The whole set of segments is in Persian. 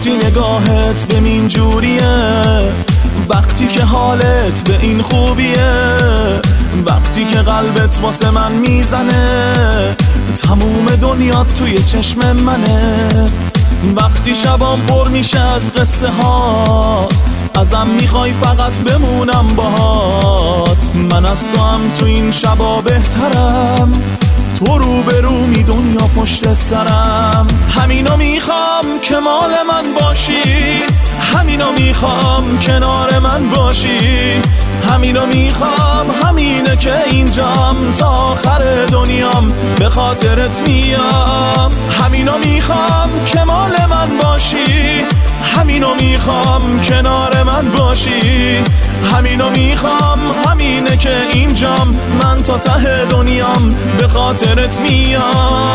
وقتی نگاهت به من جوریه، وقتی که حالت به این خوبیه، وقتی که قلبت واسه من میزنه، تموم دنیات توی چشم منه. وقتی شبام پر میشه از قصه هات، ازم میخوای فقط بمونم باهات. من از تو هم تو این شبا بهترم، تو رو به رو می دنیا پشت سرم. همینو میخوام که مال من باشی، همینو میخوام کنار من باشی، همینو میخوام، همینه که اینجام تا آخر دنیام به خاطرت میام. همینو میخوام که مال من باشی، همینو میخوام کنار من باشی، همینو میخوام، همینه که اینجام من تا ته دنیام به خاطرت میام.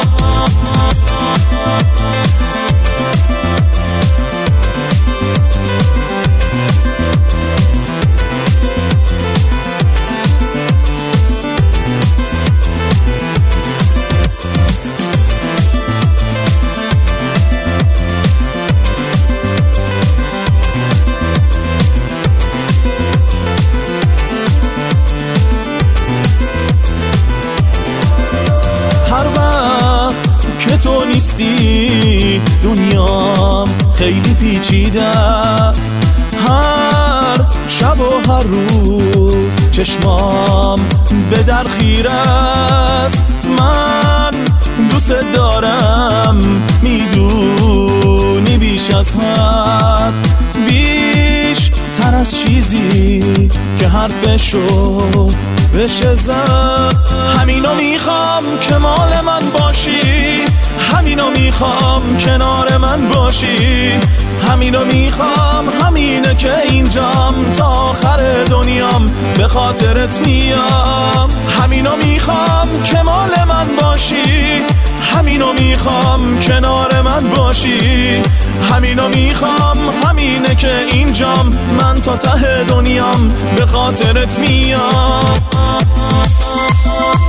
که تو نیستی دنیام خیلی پیچیده است، هر شب و هر روز چشمام به در خیره است. من دوست دارم میدونی بیش از حد، بیش تر از چیزی که حرفشو بشه زد. همینو میخوام که مال من باشی، همینو میخوام کنار من باشی، همینو میخوام، همینه که اینجام تا آخر دنیام به خاطرت میام. همینو میخوام که مال من باشی، همینو میخوام کنار من باشی، همینو میخوام، همینه که اینجام من تا ته دنیام به خاطرت میام.